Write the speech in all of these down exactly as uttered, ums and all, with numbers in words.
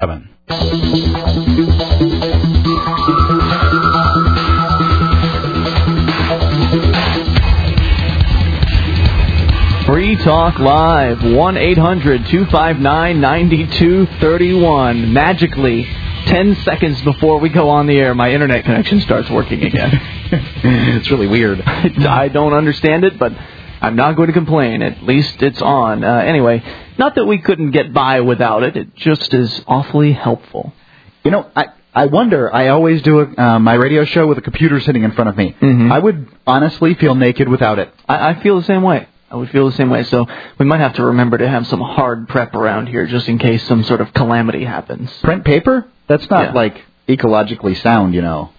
seven. Free Talk Live, one eight hundred two five nine nine two three one. Magically, ten seconds before we go on the air, my internet connection starts working again. It's really weird. I don't understand it, but I'm not going to complain. At least it's on. Uh, anyway, not that we couldn't get by without it. It just is awfully helpful. You know, I... I wonder, I always do a, uh, my radio show with a computer sitting in front of me. Mm-hmm. I would honestly feel naked without it. I, I feel the same way. I would feel the same way. So we might have to remember to have some hard prep around here just in case some sort of calamity happens. Print paper? That's not, yeah. like, ecologically sound, you know.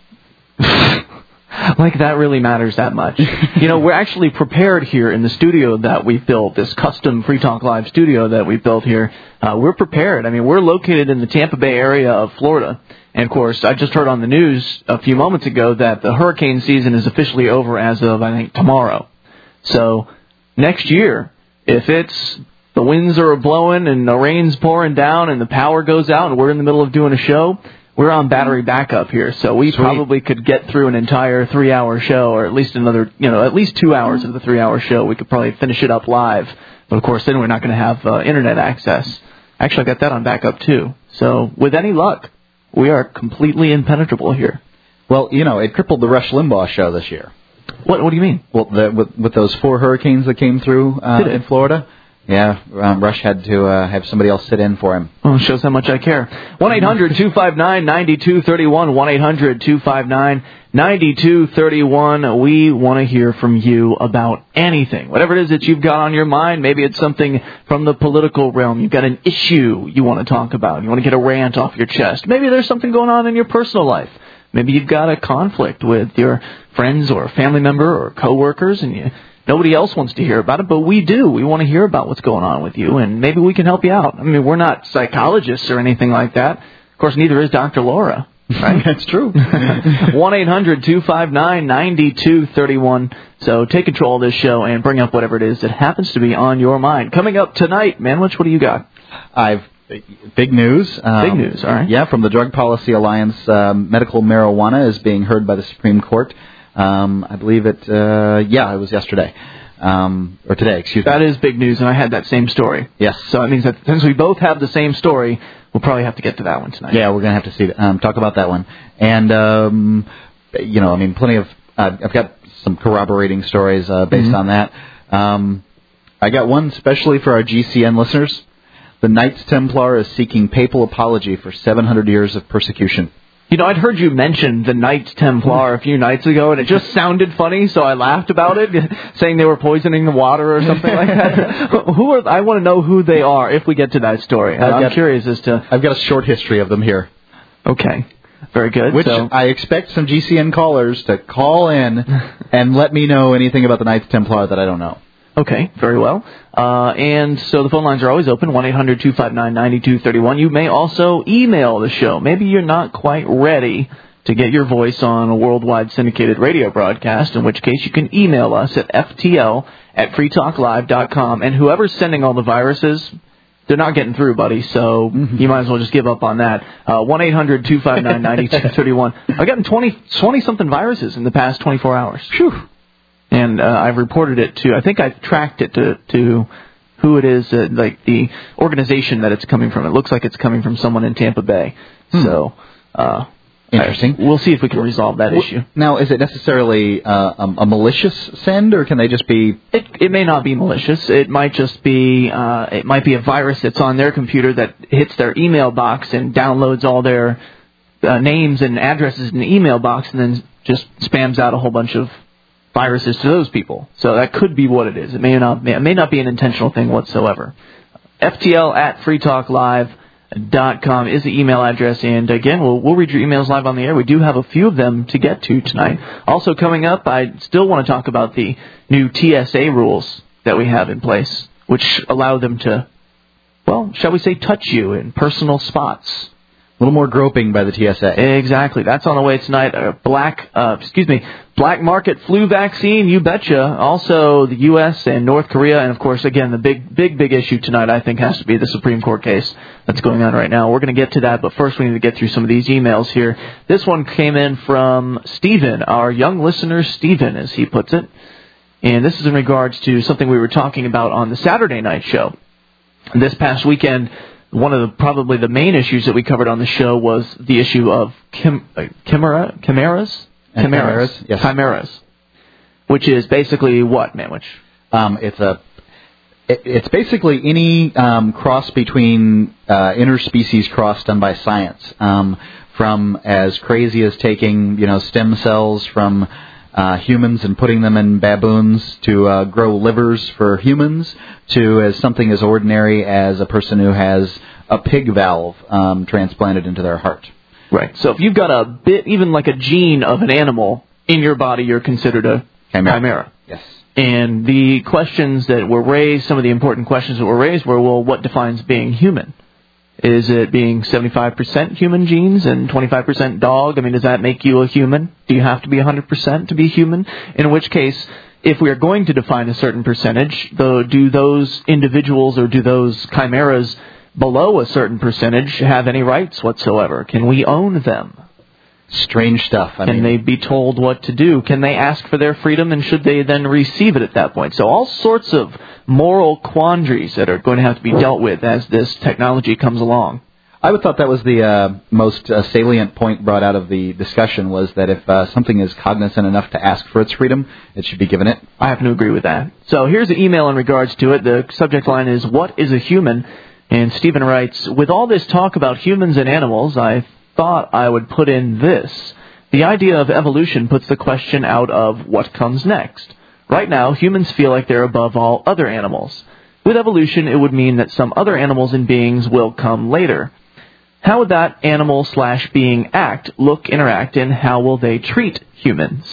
Like that really matters that much. You know, we're actually prepared here in the studio that we built, this custom Free Talk Live studio that we built here. Uh, we're prepared. I mean, we're located in the Tampa Bay area of Florida. And, of course, I just heard on the news a few moments ago that the hurricane season is officially over as of, I think, tomorrow. So next year, if it's the winds are blowing and the rain's pouring down and the power goes out and we're in the middle of doing a show, we're on battery backup here, so we Sweet. probably could get through an entire three-hour show, or at least another, you know, at least two hours of the three-hour show. We could probably finish it up live, but of course, then we're not going to have uh, internet access. Actually, I got that on backup too. So, with any luck, we are completely impenetrable here. Well, you know, it crippled the Rush Limbaugh show this year. What? What do you mean? Well, the, with, with those four hurricanes that came through uh, in Florida. Yeah, um, Rush had to uh, have somebody else sit in for him. Oh, shows how much I care. one eight hundred two five nine nine two three one, one eight hundred two five nine nine two three one. We want to hear from you about anything. Whatever it is that you've got on your mind, maybe it's something from the political realm. You've got an issue you want to talk about. You want to get a rant off your chest. Maybe there's something going on in your personal life. Maybe you've got a conflict with your friends or family member or coworkers, and you... Nobody else wants to hear about it, but we do. We want to hear about what's going on with you, and maybe we can help you out. I mean, we're not psychologists or anything like that. Of course, neither is Doctor Laura. Right? That's true. one eight hundred two five nine nine two three one. So take control of this show and bring up whatever it is that happens to be on your mind. Coming up tonight, Manwich, what do you got? I've big news. Um, big news, all right. Yeah, from the Drug Policy Alliance, um, medical marijuana is being heard by the Supreme Court. Um, I believe it, uh, yeah, it was yesterday, um, or today, excuse me. That is big news, and I had that same story. Yes. So that means that since we both have the same story, we'll probably have to get to that one tonight. Yeah, we're going to have to see, um, talk about that one. And, um, you know, I mean, plenty of, uh, I've got some corroborating stories, uh, based mm-hmm. on that. Um, I got one especially for our G C N listeners. The Knights Templar is seeking papal apology for seven hundred years of persecution. You know, I'd heard you mention the Knights Templar a few nights ago, and it just sounded funny, so I laughed about it, saying they were poisoning the water or something like that. Who are? I want to know who they are if we get to that story. I've I'm got, curious as to... I've got a short history of them here. Okay. Very good. Which so. I expect some G C N callers to call in and let me know anything about the Knights Templar that I don't know. Okay, very well. Uh, and so the phone lines are always open, one eight hundred two five nine nine two three one. You may also email the show. Maybe you're not quite ready to get your voice on a worldwide syndicated radio broadcast, in which case you can email us at f t l at free talk live dot com. And whoever's sending all the viruses, they're not getting through, buddy, so mm-hmm. you might as well just give up on that. Uh, one eight hundred two five nine nine two three one. I've gotten twenty, twenty-something viruses in the past twenty-four hours. Phew. And uh, I've reported it to, I think I've tracked it to, to who it is, uh, like the organization that it's coming from. It looks like it's coming from someone in Tampa Bay. Hmm. So, uh, interesting. I, we'll see if we can resolve that well, issue. Now, is it necessarily uh, a, a malicious send, or can they just be... It, it may not be malicious. It might just be, uh, it might be a virus that's on their computer that hits their email box and downloads all their uh, names and addresses in the email box and then just spams out a whole bunch of viruses to those people. So that could be what it is. It may not, it may not be an intentional thing whatsoever. F T L at free talk live dot com is the email address, and again, we'll, we'll read your emails live on the air. We do have a few of them to get to tonight. Also coming up, I still want to talk about the new T S A rules that we have in place, which allow them to, well, shall we say, touch you in personal spots. A little more groping by the T S A. Exactly. That's on the way tonight. Uh, black, uh, excuse me, black market flu vaccine, you betcha. Also, the U S and North Korea, and of course, again, the big, big, big issue tonight, I think, has to be the Supreme Court case that's going on right now. We're going to get to that, but first we need to get through some of these emails here. This one came in from Stephen, our young listener, Stephen, as he puts it. And this is in regards to something we were talking about on the Saturday night show. This past weekend, one of the probably the main issues that we covered on the show was the issue of chim, uh, chimera, chimeras? Chimeras, yes. Chimeras, which is basically what, Manwich? Um, it's a, it, it's basically any um, cross between uh, interspecies cross done by science, um, from as crazy as taking you know stem cells from uh, humans and putting them in baboons to uh, grow livers for humans, to as something as ordinary as a person who has a pig valve um, transplanted into their heart. Right. So if you've got a bit, even like a gene of an animal in your body, you're considered a chimera. chimera. Yes. And the questions that were raised, some of the important questions that were raised were, well, what defines being human? Is it being seventy-five percent human genes and twenty-five percent dog? I mean, does that make you a human? Do you have to be one hundred percent to be human? In which case, if we are going to define a certain percentage, though, do those individuals or do those chimeras below a certain percentage have any rights whatsoever? Can we own them? Strange stuff. I Can mean, they be told what to do? Can they ask for their freedom, and should they then receive it at that point? So all sorts of moral quandaries that are going to have to be dealt with as this technology comes along. I would thought that was the uh, most uh, salient point brought out of the discussion, was that if uh, something is cognizant enough to ask for its freedom, it should be given it. I happen to agree with that. So here's an email in regards to it. The subject line is, what is a human? And Stephen writes, with all this talk about humans and animals, I thought I would put in this. The idea of evolution puts the question out of what comes next. Right now, humans feel like they're above all other animals. With evolution, it would mean that some other animals and beings will come later. How would that animal slash being act, look, interact, and how will they treat humans?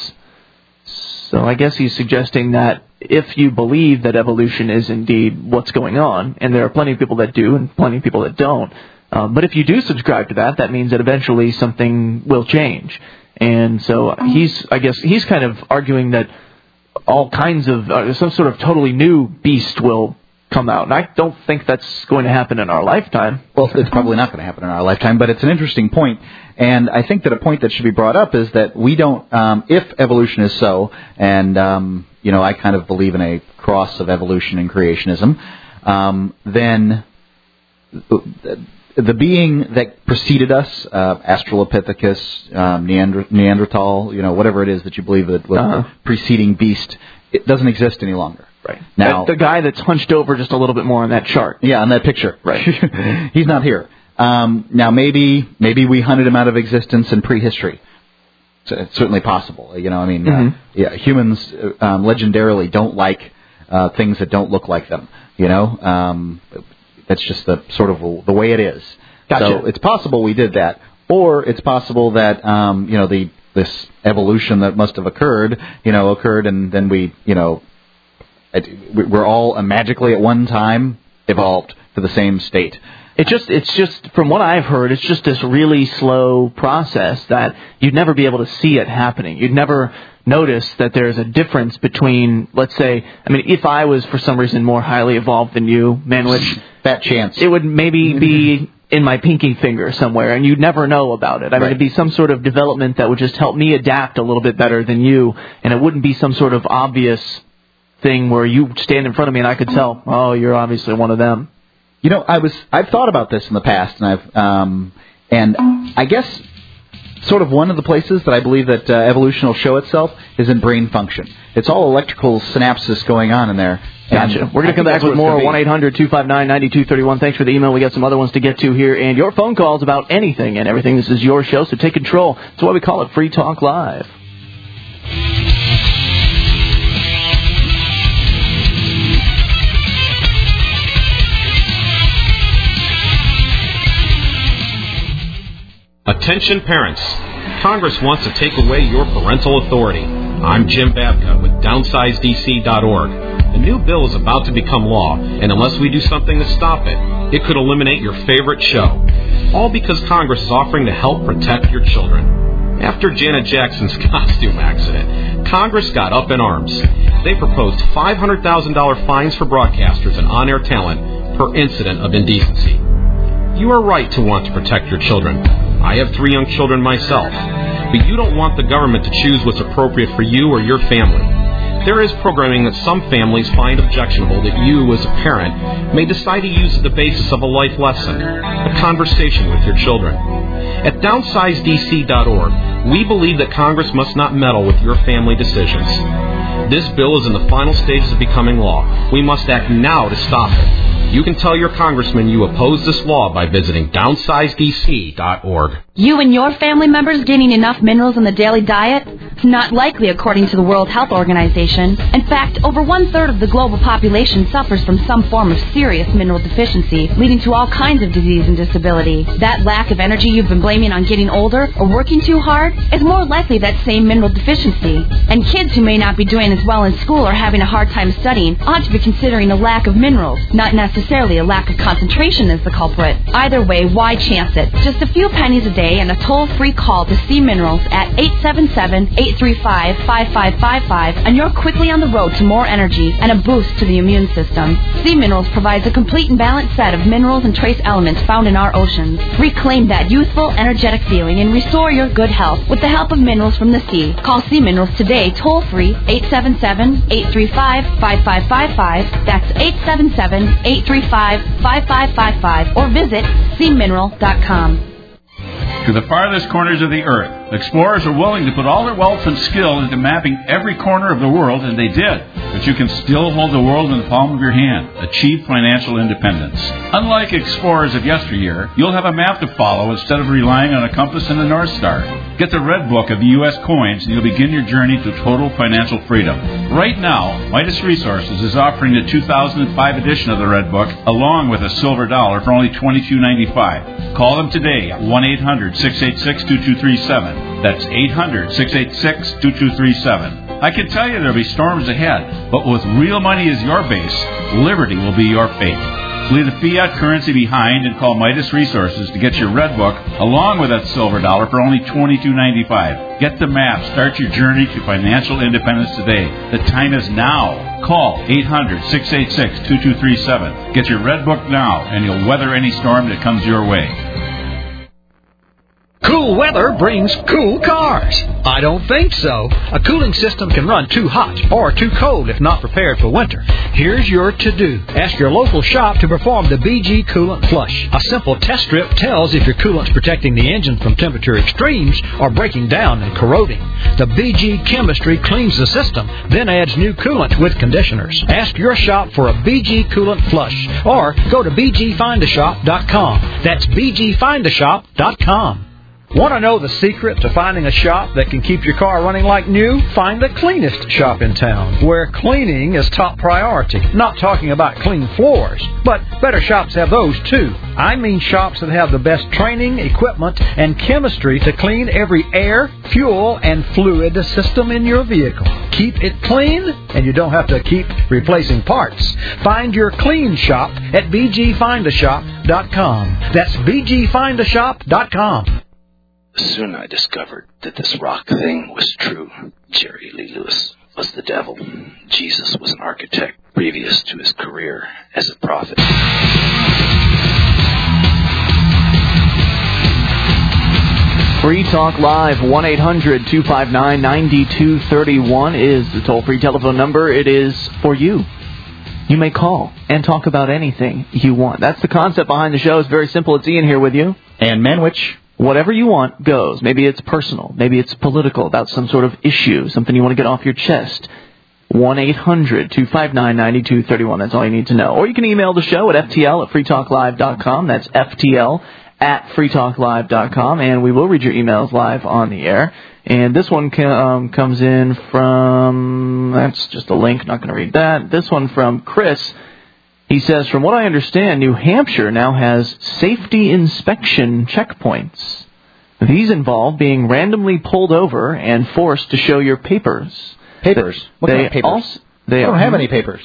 So I guess he's suggesting that if you believe that evolution is indeed what's going on, and there are plenty of people that do and plenty of people that don't, um, but if you do subscribe to that, that means that eventually something will change. And so he's, I guess, he's kind of arguing that all kinds of, uh, some sort of totally new beast will come out. And I don't think that's going to happen in our lifetime. Well, it's probably not going to happen in our lifetime, but it's an interesting point. And I think that a point that should be brought up is that we don't, um, if evolution is so, and, um, you know, I kind of believe in a cross of evolution and creationism, um, then the being that preceded us, uh, Australopithecus, um, Neander- Neanderthal, you know, whatever it is that you believe that was uh-huh. the preceding beast, it doesn't exist any longer. Right. Now, the guy that's hunched over just a little bit more on that chart. Yeah, on that picture. Right. He's not here. Um, now, maybe maybe we hunted him out of existence in prehistory. So it's certainly possible. You know, I mean, mm-hmm. uh, yeah, humans um, legendarily don't like uh, things that don't look like them. You know, um, that's just the sort of the way it is. Gotcha. So it's possible we did that, or it's possible that um, you know the this evolution that must have occurred, you know, occurred, and then we, you know, we're all magically at one time evolved to the same state. It just, it's just, from what I've heard, it's just this really slow process that you'd never be able to see it happening. You'd never notice that there's a difference between, let's say, I mean, if I was for some reason more highly evolved than you, Manwich, that chance, it would maybe be in my pinky finger somewhere, and you'd never know about it. I mean, right. It'd be some sort of development that would just help me adapt a little bit better than you, and it wouldn't be some sort of obvious thing where you stand in front of me and I could tell, oh, you're obviously one of them. You know, I was I've thought about this in the past, and I've um, and I guess sort of one of the places that I believe that uh, evolution will show itself is in brain function. It's all electrical synapses going on in there. Gotcha. We're going to come back with more. one eight hundred two five nine nine two three one. Thanks for the email. We got some other ones to get to here, and your phone calls about anything and everything. This is your show, so take control. That's why we call it Free Talk Live. Attention parents. Congress wants to take away your parental authority. I'm Jim Babka with downsize D C dot org. The new bill is about to become law, and unless we do something to stop it, It could eliminate your favorite show. All because Congress is offering to help protect your children. After Janet Jackson's costume accident, Congress got up in arms. They proposed five hundred thousand dollars fines for broadcasters and on-air talent per incident of indecency. You are right to want to protect your children. I have three young children myself, but you don't want the government to choose what's appropriate for you or your family. There is programming that some families find objectionable that you, as a parent, may decide to use as the basis of a life lesson, a conversation with your children. At downsize D C dot org, we believe that Congress must not meddle with your family decisions. This bill is in the final stages of becoming law. We must act now to stop it. You can tell your congressman you oppose this law by visiting downsize D C dot org. You and your family members getting enough minerals in the daily diet? Not likely, according to the World Health Organization. In fact, over one-third of the global population suffers from some form of serious mineral deficiency, leading to all kinds of disease and disability. That lack of energy you've been blaming on getting older or working too hard is more likely that same mineral deficiency. And kids who may not be doing as well in school or having a hard time studying ought to be considering a lack of minerals, not necessarily a lack of concentration as the culprit. Either way, why chance it? Just a few pennies a day and a toll-free call to Sea Minerals at eight seven seven, eight three five, five five five five, and you're quickly on the road to more energy and a boost to the immune system. Sea Minerals provides a complete and balanced set of minerals and trace elements found in our oceans. Reclaim that youthful, energetic feeling and restore your good health with the help of minerals from the sea. Call Sea Minerals today, toll-free, eight seven seven, eight three five, five five five five. That's eight seven seven, eight three five, five five five five, or visit sea mineral dot com. To the farthest corners of the earth, explorers are willing to put all their wealth and skill into mapping every corner of the world, and they did. But you can still hold the world in the palm of your hand. Achieve financial independence. Unlike explorers of yesteryear, you'll have a map to follow instead of relying on a compass and a North Star. Get the Red Book of the U S coins, and you'll begin your journey to total financial freedom. Right now, Midas Resources is offering the two thousand five edition of the Red Book, along with a silver dollar for only twenty-two ninety-five. Call them today at one eight hundred, six eight six, two two three seven. That's eight hundred, six eight six, two two three seven. I can tell you there'll be storms ahead, but with real money as your base, liberty will be your fate. Leave the fiat currency behind and call Midas Resources to get your Red Book along with that silver dollar for only twenty-two ninety-five. Get the map. Start your journey to financial independence today. The time is now. Call eight hundred, six eight six, two two three seven. Get your Red Book now, and you'll weather any storm that comes your way. Cool weather brings cool cars. I don't think so. A cooling system can run too hot or too cold if not prepared for winter. Here's your to-do. Ask your local shop to perform the B G Coolant Flush. A simple test strip tells if your coolant's protecting the engine from temperature extremes or breaking down and corroding. The B G chemistry cleans the system, then adds new coolant with conditioners. Ask your shop for a B G Coolant Flush or go to b g find a shop dot com. That's b g find a shop dot com. Want to know the secret to finding a shop that can keep your car running like new? Find the cleanest shop in town, where cleaning is top priority. Not talking about clean floors, but better shops have those too. I mean shops that have the best training, equipment, and chemistry to clean every air, fuel, and fluid system in your vehicle. Keep it clean, and you don't have to keep replacing parts. Find your clean shop at b g find a shop dot com. That's b g find a shop dot com. Soon I discovered that this rock thing was true. Jerry Lee Lewis was the devil. Jesus was an architect previous to his career as a prophet. Free Talk Live, one eight hundred, two five nine, nine two three one is the toll-free telephone number. It is for you. You may call and talk about anything you want. That's the concept behind the show. It's very simple. It's Ian here with you. And Manwich. Whatever you want goes. Maybe it's personal. Maybe it's political, about some sort of issue, something you want to get off your chest. one eight hundred, two five nine, nine two three one. That's all you need to know. Or you can email the show at f t l at free talk live dot com. That's f t l at free talk live dot com. And we will read your emails live on the air. And this one um, comes in from, that's just a link, not going to read that. This one from Chris. He says, from what I understand, New Hampshire now has safety inspection checkpoints. These involve being randomly pulled over and forced to show your papers. Papers? What they kind of papers? Also, they I don't have any papers.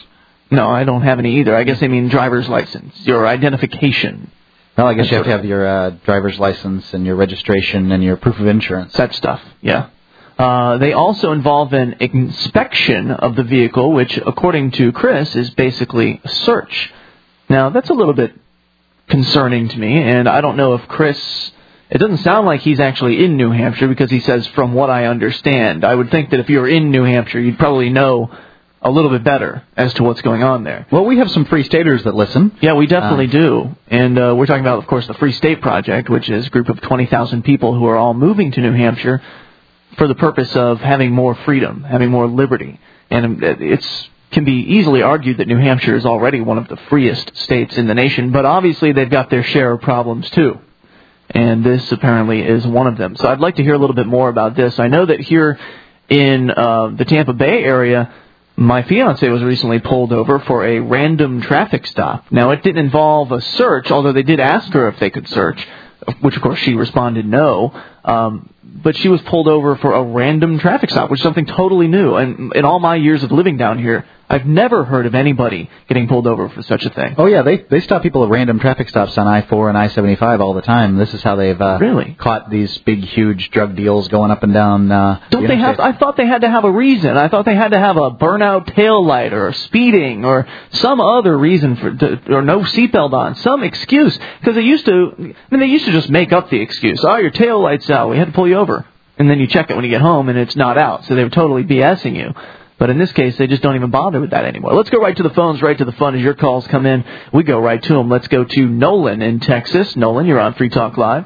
No, I don't have any either. I guess they mean driver's license, your identification. Well, I guess you have to have your uh, driver's license and your registration and your proof of insurance. That stuff, yeah. Uh, they also involve an inspection of the vehicle, which, according to Chris, is basically a search. Now, that's a little bit concerning to me, and I don't know if Chris... It doesn't sound like he's actually in New Hampshire because he says, from what I understand. I would think that if you were in New Hampshire, you'd probably know a little bit better as to what's going on there. Well, we have some Free Staters that listen. Yeah, we definitely uh, do. And uh, we're talking about, of course, the Free State Project, which is a group of twenty thousand people who are all moving to New Hampshire for the purpose of having more freedom, having more liberty. And it's can be easily argued that New Hampshire is already one of the freest states in the nation, but obviously they've got their share of problems too. And this apparently is one of them. So I'd like to hear a little bit more about this. I know that here in uh, the Tampa Bay area, my fiancée was recently pulled over for a random traffic stop. Now, it didn't involve a search, although they did ask her if they could search, which, of course, she responded no. Um, but she was pulled over for a random traffic stop, which is something totally new. And in all my years of living down here, I've never heard of anybody getting pulled over for such a thing. Oh, yeah, they they stop people at random traffic stops on I four and I seventy-five all the time. This is how they've uh, really? caught these big, huge drug deals going up and down. Uh, Don't the they have? I thought they had to have a reason. I thought they had to have a burnout tail light or speeding or some other reason for to, or no seatbelt on, some excuse. Because they used to, I mean, they used to just make up the excuse. Oh, your tail light's out. We had to pull you over. And then you check it when you get home and it's not out. So they were totally BSing you. But in this case, they just don't even bother with that anymore. Let's go right to the phones, right to the fun as your calls come in. We go right to them. Let's go to Nolan in Texas. Nolan, you're on Free Talk Live.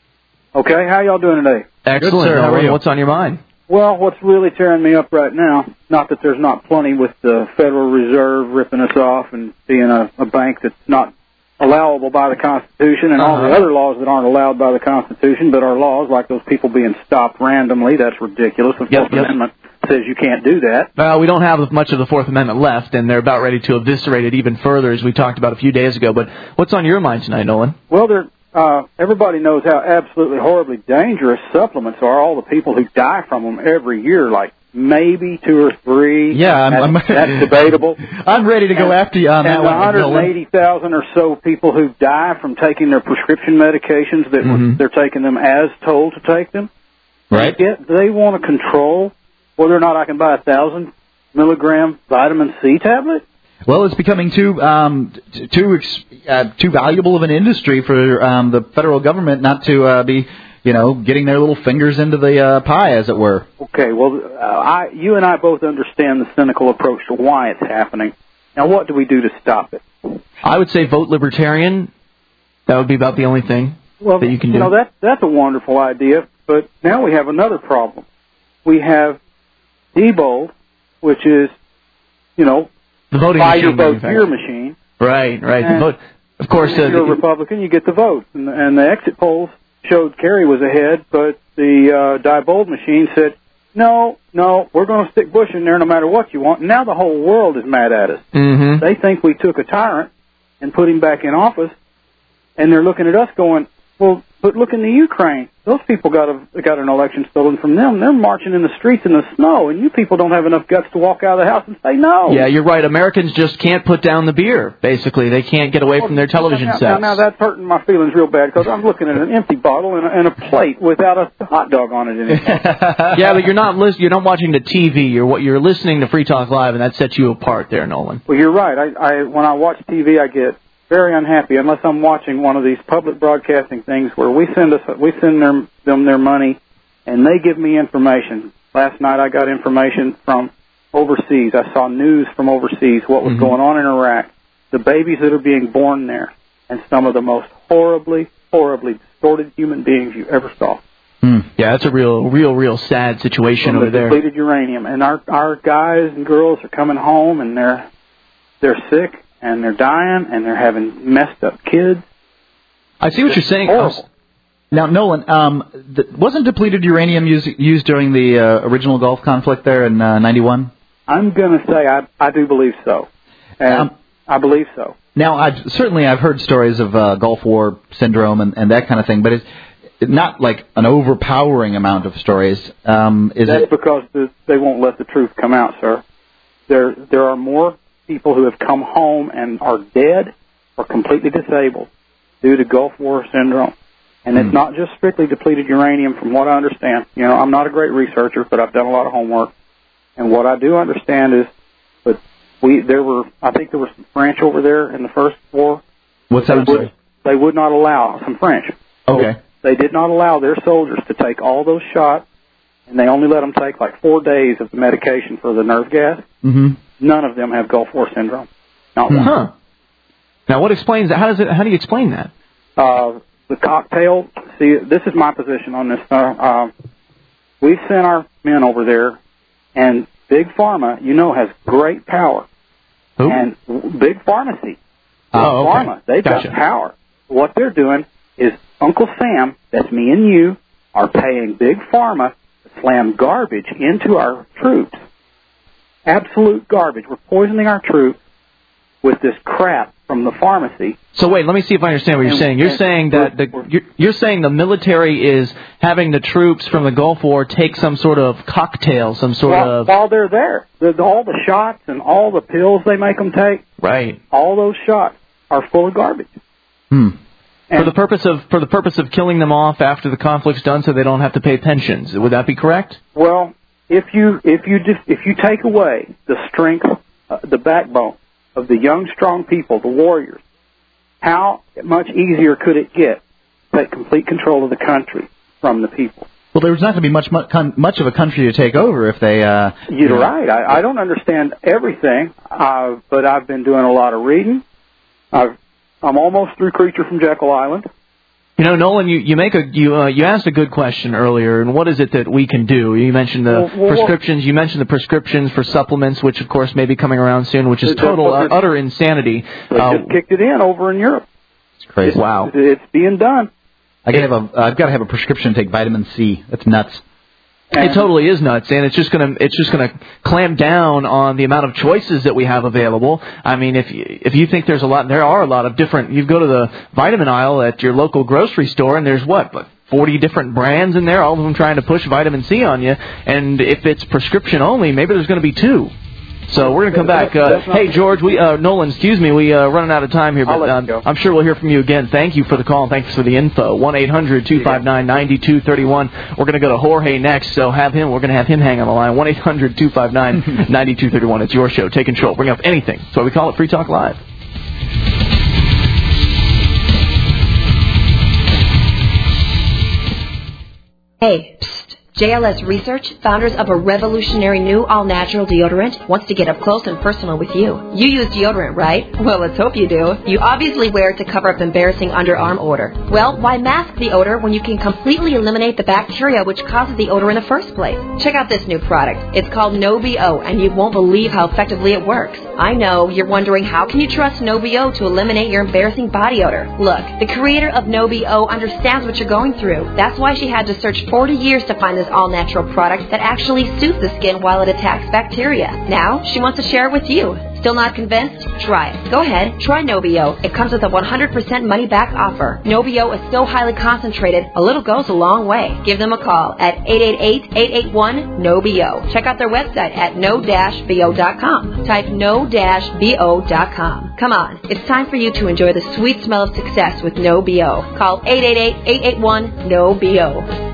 Okay, how y'all doing today? Excellent. Good, sir. Nolan, how are you? What's on your mind? Well, what's really tearing me up right now, not that there's not plenty with the Federal Reserve ripping us off and being a, a bank that's not allowable by the Constitution and uh-huh. all the other laws that aren't allowed by the Constitution but are laws, like those people being stopped randomly. That's ridiculous. The yep, Fourth yep. Amendment says you can't do that. Well, we don't have much of the Fourth Amendment left, and they're about ready to eviscerate it even further, as we talked about a few days ago. But what's on your mind tonight, Nolan? Well, they're, uh, everybody knows how absolutely horribly dangerous supplements are. All the people who die from them every year, like maybe two or three. Yeah, I'm, that's, I'm that's debatable. I'm ready to go and, after you on that and one. And one hundred eighty thousand or so people who die from taking their prescription medications that mm-hmm. they're taking them as told to take them. Right. Yet they want to control whether or not I can buy a thousand milligram vitamin C tablet. Well, it's becoming too um, t- too uh, too valuable of an industry for um, the federal government not to uh, be, you know, getting their little fingers into the uh, pie, as it were. Okay, well, uh, I, you and I both understand the cynical approach to why it's happening. Now, what do we do to stop it? I would say vote Libertarian. That would be about the only thing well, that you can do. You know, that, that's a wonderful idea, but now we have another problem. We have Diebold, which is, you know, the voting buy machine your vote here machine. Right, right. And the vote. Of course, if uh, you're a Republican, you get the vote. And, and the exit polls showed Kerry was ahead, but the uh, Diebold machine said, no, no, we're going to stick Bush in there no matter what you want. And now the whole world is mad at us. Mm-hmm. They think we took a tyrant and put him back in office, and they're looking at us going, well, but look in the Ukraine. Those people got a got an election stolen from them. They're marching in the streets in the snow, and you people don't have enough guts to walk out of the house and say no. Yeah, you're right. Americans just can't put down the beer, basically. They can't get away well, from their television now, sets. Now, now, that's hurting my feelings real bad, because I'm looking at an empty bottle and a, and a plate without a hot dog on it anymore. Yeah, but you're not lis- you're not watching the T V. You're what you're listening to Free Talk Live, and that sets you apart there, Nolan. Well, you're right. I, I when I watch T V, I get very unhappy unless I'm watching one of these public broadcasting things where we send us we send them them their money and they give me information. Last night I got information from overseas. I saw news from overseas, what was mm-hmm. going on in Iraq, the babies that are being born there, and some of the most horribly, horribly distorted human beings you ever saw. Mm. Yeah, that's a real, real, real sad situation from over the there. Depleted uranium, and our our guys and girls are coming home and they're they're sick. And they're dying, and they're having messed up kids. I see what it's you're saying. Horrible. Now, Nolan, um, th- wasn't depleted uranium used, used during the uh, original Gulf conflict there in uh, ninety-one? I'm going to say I, I do believe so. And um, I believe so. Now, I've, certainly I've heard stories of uh, Gulf War syndrome and, and that kind of thing, but it's not like an overpowering amount of stories. Um, is That's it? because the, they won't let the truth come out, sir. There, there are more people who have come home and are dead or completely disabled due to Gulf War syndrome. And it's not just strictly depleted uranium from what I understand. You know, I'm not a great researcher, but I've done a lot of homework. And what I do understand is that we, there were, I think there were some French over there in the first war. What's that? They would, they would not allow, some French. Okay. So they did not allow their soldiers to take all those shots, and they only let them take like four days of the medication for the nerve gas. Mm-hmm. None of them have Gulf War syndrome. Not one. Huh. Now, what explains that? How does it? How do you explain that? Uh, the cocktail, see, this is my position on this. Uh, uh, we've sent our men over there, and Big Pharma, you know, has great power. Who? And Big Pharmacy, Oh, okay. Pharma, they've Gotcha. got power. What they're doing is Uncle Sam, that's me and you, are paying Big Pharma to slam garbage into our troops. Absolute garbage. We're poisoning our troops with this crap from the pharmacy. So wait, let me see if I understand what you're And- saying. You're and saying that the we're- you're, you're saying the military is having the troops from the Gulf War take some sort of cocktail, some sort while, of while they're there, the, the, all the shots and all the pills they make them take, right all those shots are full of garbage. Hmm. for the purpose of for the purpose of killing them off after the conflict's done, so they don't have to pay pensions. Would that be correct? Well, if you if you just if you take away the strength, uh, the backbone of the young, strong people, the warriors, how much easier could it get to take complete control of the country from the people? Well, there's not going to be much much of a country to take over if they. Uh, You're you know. right. I, I don't understand everything, uh, but I've been doing a lot of reading. I've, I'm almost through Creature from Jekyll Island. You know, Nolan, you, you make a you uh, you asked a good question earlier, and what is it that we can do? You mentioned the Well, well, prescriptions. You mentioned the prescriptions for supplements, which of course may be coming around soon, which is It's- total uh, it's- utter insanity. They Uh, just kicked it in over in Europe. It's crazy. wow. It's being done. I gotta have a. I've got to have a prescription to take vitamin C. That's nuts. It totally is nuts, and it's just gonna it's just gonna clamp down on the amount of choices that we have available. I mean, if you, if you think there's a lot, there are a lot of different. You go to the vitamin aisle at your local grocery store, and there's what, like forty different brands in there, all of them trying to push vitamin C on you. And if it's prescription only, maybe there's going to be two. So we're going to come back. Uh, hey, George, we uh, Nolan, excuse me, we uh, running out of time here, but um, I'm sure we'll hear from you again. Thank you for the call and thanks for the info. one eight hundred two five nine nine two three one. We're going to go to Jorge next, so have him. We're going to have him hang on the line. one eight hundred two five nine nine two three one. It's your show. Take control. Bring up anything. That's why we call it Free Talk Live. Hey, psst. J L S Research, founders of a revolutionary new all-natural deodorant, wants to get up close and personal with you. You use deodorant, right? Well, let's hope you do. You obviously wear it to cover up embarrassing underarm odor. Well, why mask the odor when you can completely eliminate the bacteria which causes the odor in the first place? Check out this new product. It's called NoBO, and you won't believe how effectively it works. I know, you're wondering how can you trust NoBO to eliminate your embarrassing body odor? Look, the creator of NoBO understands what you're going through. That's why she had to search forty years to find this all-natural product that actually soothes the skin while it attacks bacteria. Now, she wants to share it with you. Still not convinced? Try it. Go ahead, try NoBO. It comes with a one hundred percent money-back offer. NoBO is so highly concentrated, a little goes a long way. Give them a call at eight eight eight, eight eight one, N O B O. Check out their website at no dash B O dot com. Type no dash B O dot com. Come on, it's time for you to enjoy the sweet smell of success with NoBO. Call eight eight eight, eight eight one, N O B O.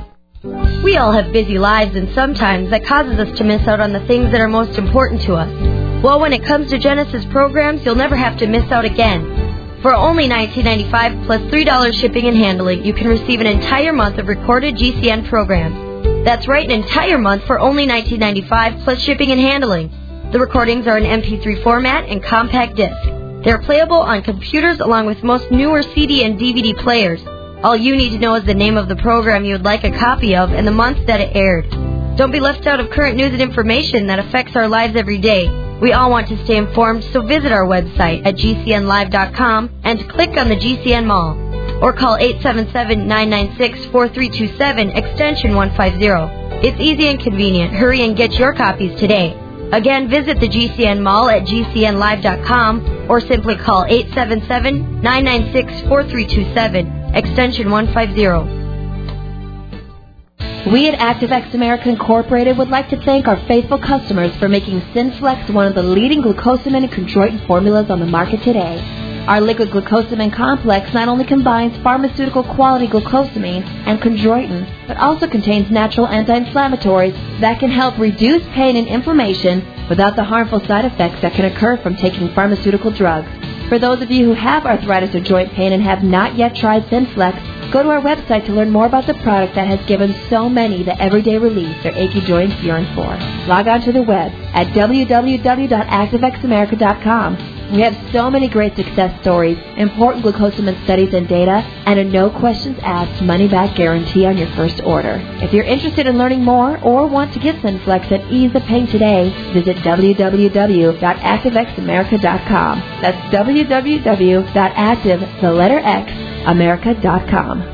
We all have busy lives, and sometimes that causes us to miss out on the things that are most important to us. Well, when it comes to Genesis programs, you'll never have to miss out again. For only nineteen ninety-five dollars plus three dollars shipping and handling, you can receive an entire month of recorded G C N programs. That's right, an entire month for only nineteen ninety-five dollars plus shipping and handling. The recordings are in M P three format and compact disc. They're playable on computers along with most newer C D and D V D players. All you need to know is the name of the program you would like a copy of and the month that it aired. Don't be left out of current news and information that affects our lives every day. We all want to stay informed, so visit our website at G C N live dot com and click on the G C N Mall. Or call eight seven seven, nine nine six, four three two seven, extension one fifty. It's easy and convenient. Hurry and get your copies today. Again, visit the G C N Mall at G C N live dot com or simply call eight seven seven, nine nine six, four three two seven, extension one fifty. We at ActiveX America Incorporated would like to thank our faithful customers for making Synflex one of the leading glucosamine and chondroitin formulas on the market today. Our liquid glucosamine complex not only combines pharmaceutical quality glucosamine and chondroitin, but also contains natural anti-inflammatories that can help reduce pain and inflammation without the harmful side effects that can occur from taking pharmaceutical drugs. For those of you who have arthritis or joint pain and have not yet tried Synflex, go to our website to learn more about the product that has given so many the everyday relief their achy joints yearn for. Log on to the web at w w w dot active x america dot com. We have so many great success stories, important glucosamine studies and data, and a no questions asked money-back guarantee on your first order. If you're interested in learning more or want to get Synflex and ease the pain today, visit w w w dot active x america dot com. That's w w w dot active, the letter X, america dot com.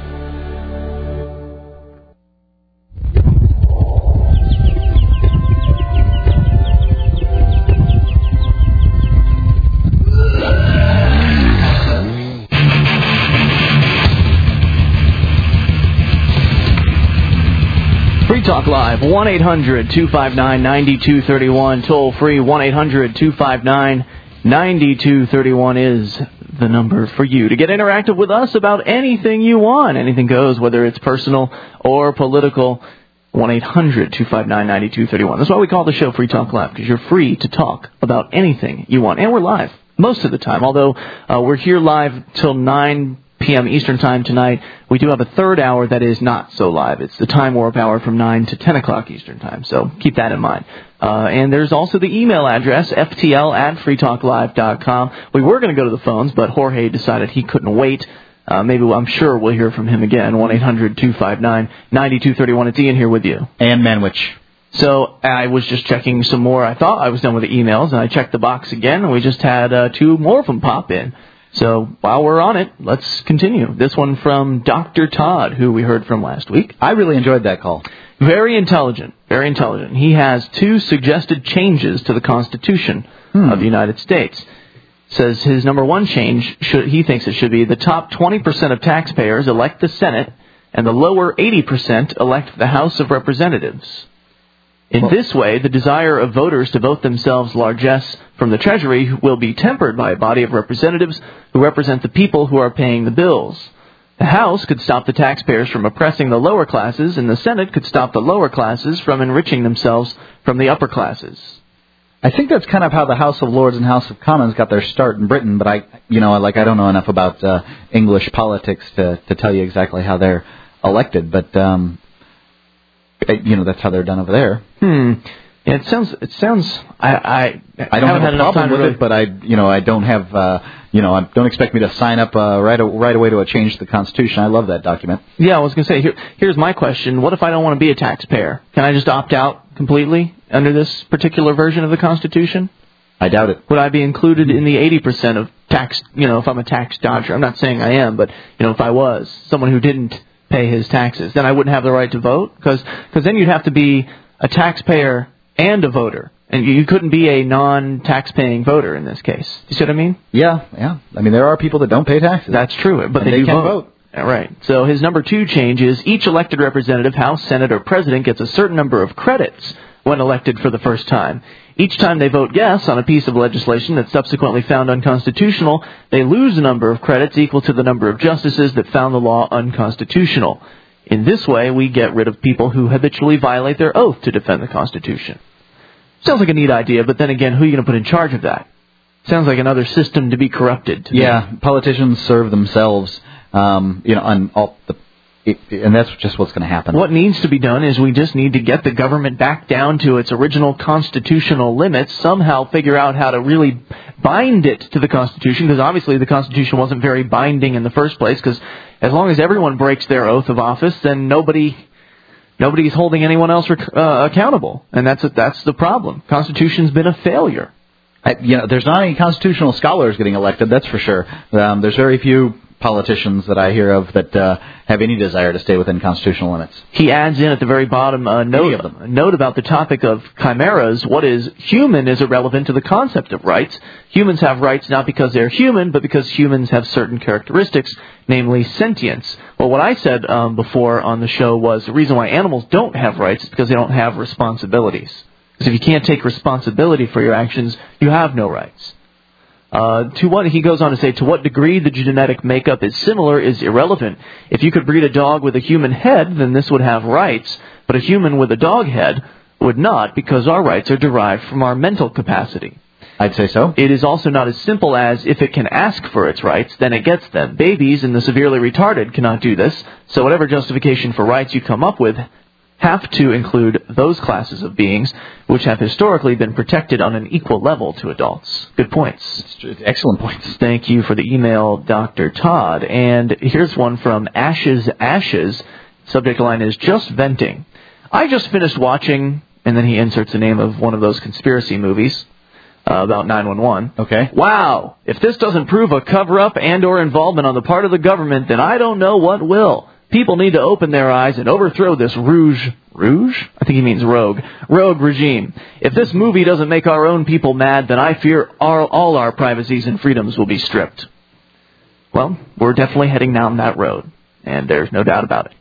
Free Talk Live, one eight hundred two five nine nine two three one, toll free, one eight hundred two five nine nine two three one is the number for you to get interactive with us about anything you want. Anything goes, whether it's personal or political, one eight hundred two five nine nine two three one. That's why we call the show Free Talk Live, because you're free to talk about anything you want. And we're live most of the time, although uh, we're here live till nine p.m. Eastern Time tonight. We do have a third hour that is not so live. It's the Time Warp Hour from nine to ten o'clock Eastern Time, so keep that in mind. Uh, and there's also the email address, f t l at free talk live dot com. We were going to go to the phones, but Jorge decided he couldn't wait. Uh, maybe, I'm sure we'll hear from him again, one eight hundred two five nine nine two three one. It's Ian here with you. And Manwich. So I was just checking some more. I thought I was done with the emails, and I checked the box again, and we just had uh, two more of them pop in. So while we're on it, let's continue. This one from Doctor Todd, who we heard from last week. I really enjoyed that call. Very intelligent, very intelligent. He has two suggested changes to the Constitution hmm. of the United States. Says his number one change, should, he thinks it should be the top twenty percent of taxpayers elect the Senate and the lower eighty percent elect the House of Representatives. In well, this way, the desire of voters to vote themselves largesse from the Treasury will be tempered by a body of representatives who represent the people who are paying the bills. The House could stop the taxpayers from oppressing the lower classes, and the Senate could stop the lower classes from enriching themselves from the upper classes. I think that's kind of how the House of Lords and House of Commons got their start in Britain, but I, you know, like I don't know enough about uh, English politics to, to tell you exactly how they're elected, but um, you know, that's how they're done over there. Hmm. Yeah, it sounds. It sounds. I. I. I don't have had a problem with really... it, but I. You know, I don't have. Uh, you know, I don't expect me to sign up uh, right right away to a change to the Constitution. I love that document. Yeah, I was going to say. Here, here's my question: what if I don't want to be a taxpayer? Can I just opt out completely under this particular version of the Constitution? I doubt it. Would I be included in the eighty percent of tax? You know, if I'm a tax dodger, I'm not saying I am, but you know, if I was someone who didn't pay his taxes, then I wouldn't have the right to vote, because because then you'd have to be a taxpayer and a voter, and you couldn't be a non-tax-paying voter in this case. You see what I mean? Yeah, yeah. I mean, there are people that don't pay taxes. That's true, but they, they do can vote. vote. Right. So his number two change is each elected representative, House, Senate, or President gets a certain number of credits when elected for the first time. Each time they vote yes on a piece of legislation that's subsequently found unconstitutional, they lose a number of credits equal to the number of justices that found the law unconstitutional. In this way, we get rid of people who habitually violate their oath to defend the Constitution. Sounds like a neat idea, but then again, who are you going to put in charge of that? Sounds like another system to be corrupted. To yeah, me. Politicians serve themselves, um, you know, on all the, it, and that's just what's going to happen. What needs to be done is we just need to get the government back down to its original constitutional limits, somehow figure out how to really bind it to the Constitution, because obviously the Constitution wasn't very binding in the first place, because as long as everyone breaks their oath of office, then nobody... Nobody's holding anyone else uh, accountable, and that's a, that's the problem. Constitution's been a failure. I, you know, there's not any constitutional scholars getting elected, that's for sure. Um, there's very few politicians that I hear of that uh, have any desire to stay within constitutional limits. He adds in at the very bottom a note, a note about the topic of chimeras. What is human is irrelevant to the concept of rights. Humans have rights not because they're human, but because humans have certain characteristics, namely sentience. Well, what I said um, before on the show was the reason why animals don't have rights is because they don't have responsibilities. Because if you can't take responsibility for your actions, you have no rights. Uh, to what he goes on to say, to what degree the genetic makeup is similar is irrelevant. If you could breed a dog with a human head, then this would have rights, but a human with a dog head would not, because our rights are derived from our mental capacity. I'd say so. It is also not as simple as if it can ask for its rights, then it gets them. Babies and the severely retarded cannot do this, so whatever justification for rights you come up with have to include those classes of beings which have historically been protected on an equal level to adults. Good points. Excellent points. Thank you for the email, Doctor Todd. And here's one from Ashes Ashes. Subject line is just venting. I just finished watching, and then he inserts the name of one of those conspiracy movies uh, about nine one one. Okay. Wow. If this doesn't prove a cover-up and or involvement on the part of the government, then I don't know what will. People need to open their eyes and overthrow this rouge, rouge? I think he means rogue, rogue regime. If this movie doesn't make our own people mad, then I fear our, all our privacies and freedoms will be stripped. Well, we're definitely heading down that road, and there's no doubt about it.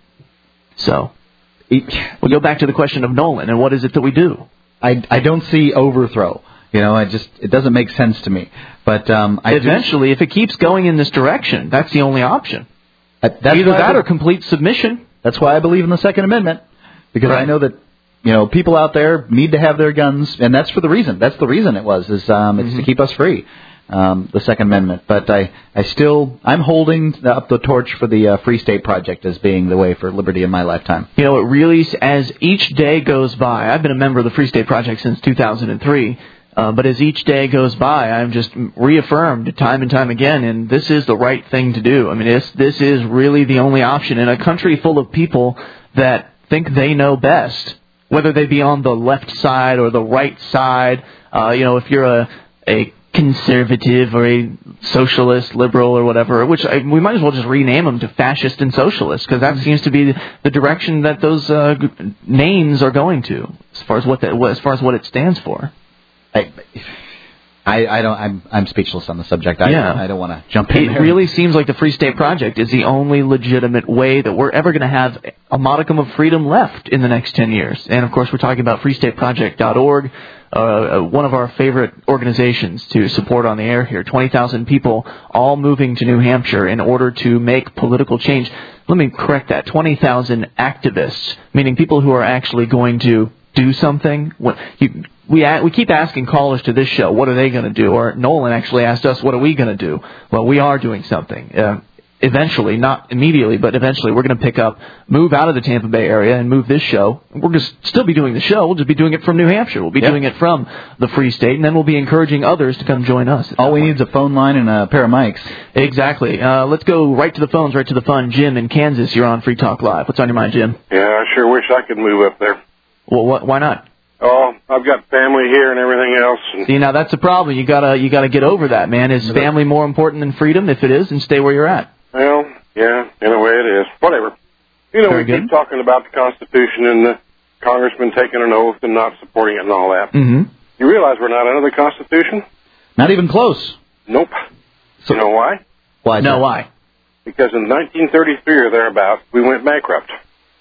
So, we go back to the question of Nolan, and what is it that we do? I, I don't see overthrow. You know, I just it doesn't make sense to me. But um, I Eventually, do... if it keeps going in this direction, that's the only option. That's Either that or complete submission. That's why I believe in the Second Amendment, because right. I know that you know people out there need to have their guns, and that's for the reason. That's the reason it was is um, it's mm-hmm. to keep us free, um, the Second Amendment. But I, I still I'm holding up the torch for the uh, Free State Project as being the way for liberty in my lifetime. You know, it really, as each day goes by, I've been a member of the Free State Project since two thousand three. Uh, but as each day goes by, I'm just reaffirmed time and time again, and this is the right thing to do. I mean, this, this is really the only option in a country full of people that think they know best, whether they be on the left side or the right side. Uh, you know, if you're a, a conservative or a socialist, liberal, or whatever, which I, we might as well just rename them to fascist and socialist, because that seems to be the direction that those uh, names are going to, as far as what that, as far as what it stands for. I, I, I don't. I'm, I'm speechless on the subject. I, yeah. I don't want to jump in It there. really seems like the Free State Project is the only legitimate way that we're ever going to have a modicum of freedom left in the next ten years. And of course, we're talking about free state project dot org, uh, one of our favorite organizations to support on the air here. Twenty thousand people all moving to New Hampshire in order to make political change. Let me correct that: twenty thousand activists, meaning people who are actually going to do something. What you. We we keep asking callers to this show, what are they going to do? Or Nolan actually asked us, what are we going to do? Well, we are doing something. Uh, eventually, not immediately, but eventually we're going to pick up, move out of the Tampa Bay area and move this show. We're going to still be doing the show. We'll just be doing it from New Hampshire. We'll be yep. doing it from the Free State, and then we'll be encouraging others to come join us. All we need is a phone line and a pair of mics. Exactly. Uh, let's go right to the phones, right to the fun. Jim in Kansas, you're on Free Talk Live. What's on your mind, Jim? Yeah, I sure wish I could move up there. Well, what, why not? Oh, I've got family here and everything else. And See, now that's the problem. You gotta, you gotta get over that, man. Is family more important than freedom? If it is, then stay where you're at. Well, yeah, in a way it is. Whatever. You know, Very we good. keep talking about the Constitution and the congressman taking an oath and not supporting it and all that. Mm-hmm. You realize we're not under the Constitution? Not even close. Nope. So, you know why? Why? No, why? Because in nineteen thirty-three or thereabouts, we went bankrupt.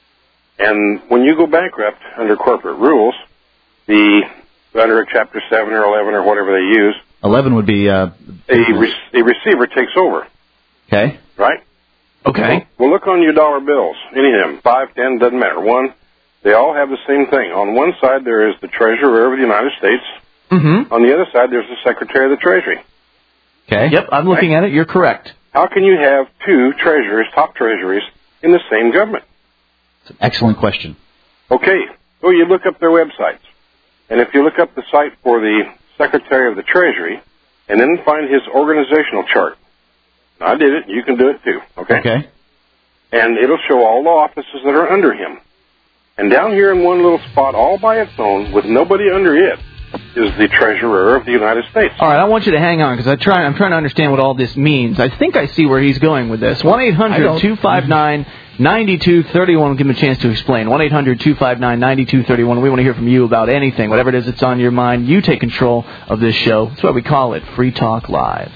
And when you go bankrupt under corporate rules, the under Chapter seven or eleven or whatever they use, eleven would be uh, a, re- a receiver takes over. Okay. Right? Okay. Well, look on your dollar bills. Any of them, five, ten, doesn't matter. One, they all have the same thing. On one side, there is the Treasurer of the United States. Mm-hmm. On the other side, there's the Secretary of the Treasury. Okay. Yep, I'm looking right? at it. You're correct. How can you have two treasurers, top treasuries, in the same government? It's an excellent question. Okay. So you look up their websites. And if you look up the site for the Secretary of the Treasury, and then find his organizational chart. I did it. You can do it too. Okay? Okay. And it'll show all the offices that are under him. And down here in one little spot, all by its own, with nobody under it, is the Treasurer of the United States. All right, I want you to hang on because I try, I'm trying to understand what all this means. I think I see where he's going with this. one eight hundred two five nine nine two three one. Give him a chance to explain. one eight hundred two five nine nine two three one. We want to hear from you about anything, whatever it is that's on your mind. You take control of this show. That's why we call it Free Talk Live.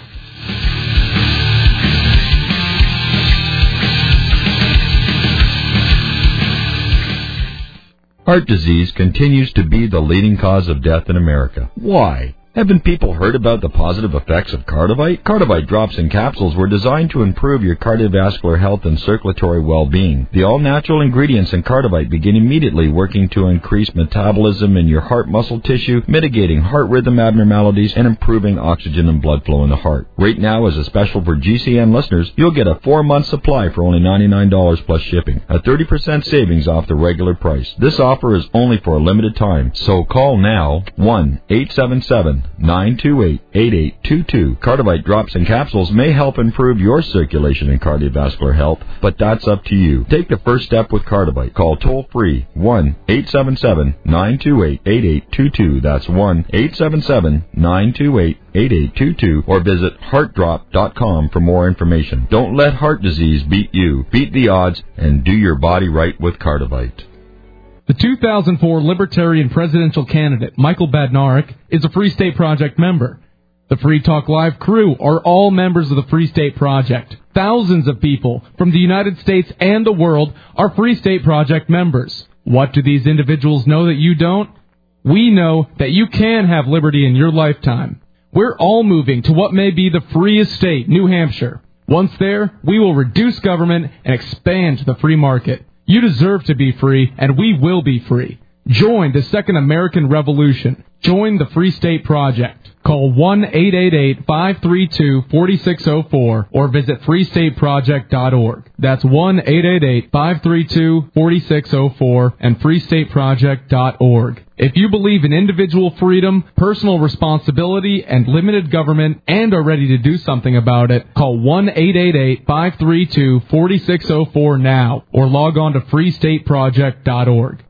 Heart disease continues to be the leading cause of death in America. Why? Haven't people heard about the positive effects of Cardivite? Cardivite drops and capsules were designed to improve your cardiovascular health and circulatory well-being. The all-natural ingredients in Cardivite begin immediately working to increase metabolism in your heart muscle tissue, mitigating heart rhythm abnormalities, and improving oxygen and blood flow in the heart. Right now, as a special for G C N listeners, you'll get a four-month supply for only ninety-nine dollars plus shipping, a thirty percent savings off the regular price. This offer is only for a limited time, so call now, one eight seven seven nine two eight eight eight two two. Cardivite drops and capsules may help improve your circulation and cardiovascular health, but that's up to you. Take the first step with Cardivite. Call toll-free one eight seven seven nine two eight eight eight two two. That's one eight seven seven nine two eight eight eight two two, or visit heart drop dot com for more information. Don't let heart disease beat you. Beat the odds and do your body right with Cardivite. The two thousand four Libertarian presidential candidate, Michael Badnarik, is a Free State Project member. The Free Talk Live crew are all members of the Free State Project. Thousands of people from the United States and the world are Free State Project members. What do these individuals know that you don't? We know that you can have liberty in your lifetime. We're all moving to what may be the freest state, New Hampshire. Once there, we will reduce government and expand the free market. You deserve to be free, and we will be free. Join the Second American Revolution. Join the Free State Project. Call one eight eight eight five three two four six zero four or visit free state project dot org. That's one eight eight eight five three two four six zero four and free state project dot org. If you believe in individual freedom, personal responsibility, and limited government and are ready to do something about it, call one eight eight eight five three two four six zero four now or log on to free state project dot org.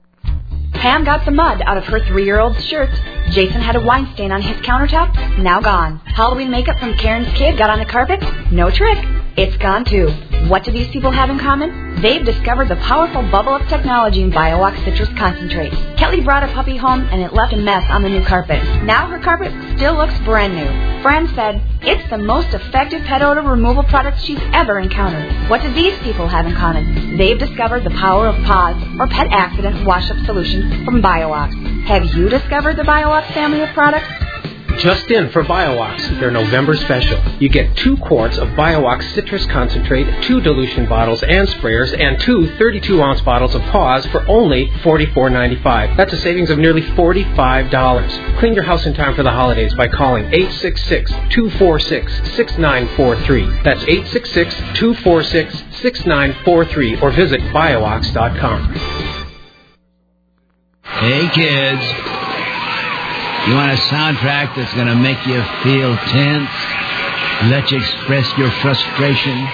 Pam got the mud out of her three-year-old's shirt. Jason had a wine stain on his countertop. Now gone. Halloween makeup from Karen's kid got on the carpet. No trick. It's gone too. What do these people have in common? They've discovered the powerful bubble of technology in BioWalk Citrus Concentrate. Kelly brought a puppy home and it left a mess on the new carpet. Now her carpet still looks brand new. Fran said, it's the most effective pet odor removal product she's ever encountered. What do these people have in common? They've discovered the power of P A W S, or Pet Accident Wash-Up Solution from BioWalk. Have you discovered the BioWalk family of products? Just in for BioWox, their November special. You get two quarts of BioWox Citrus Concentrate, two dilution bottles and sprayers, and two thirty-two ounce bottles of Paws for only forty-four ninety-five. That's a savings of nearly forty-five dollars. Clean your house in time for the holidays by calling eight six six, two four six, six nine four three. That's eight six six, two four six, six nine four three or visit biowox dot com. Hey, kids. You want a soundtrack that's going to make you feel tense? Let you express your frustration?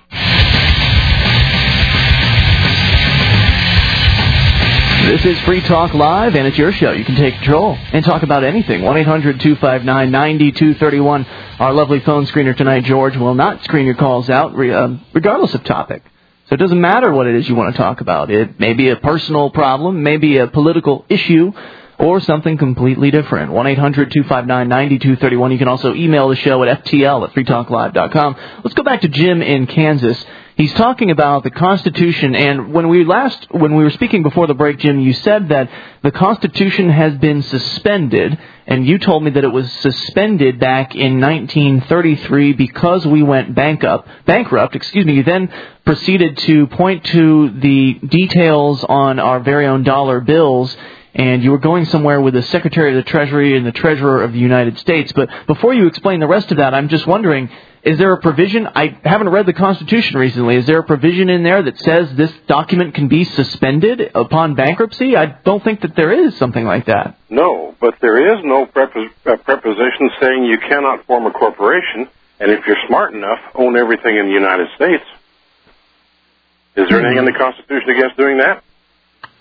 This is Free Talk Live, and it's your show. You can take control and talk about anything. one eight hundred two five nine nine two three one. Our lovely phone screener tonight, George, will not screen your calls out regardless of topic. So it doesn't matter what it is you want to talk about. It may be a personal problem, maybe a political issue, or something completely different. one eight hundred two five nine nine two three one. You can also email the show at f t l at free talk live dot com. Let's go back to Jim in Kansas. He's talking about the Constitution, and when we last, when we were speaking before the break, Jim, you said that the Constitution has been suspended, and you told me that it was suspended back in nineteen thirty-three because we went bankrupt. Bankrupt, excuse me. You then proceeded to point to the details on our very own dollar bills, and you were going somewhere with the Secretary of the Treasury and the Treasurer of the United States. But before you explain the rest of that, I'm just wondering, is there a provision? I haven't read the Constitution recently. Is there a provision in there that says this document can be suspended upon bankruptcy? I don't think that there is something like that. No, but there is no prepos- uh, preposition saying you cannot form a corporation, and if you're smart enough, own everything in the United States. Is there anything in the Constitution against doing that?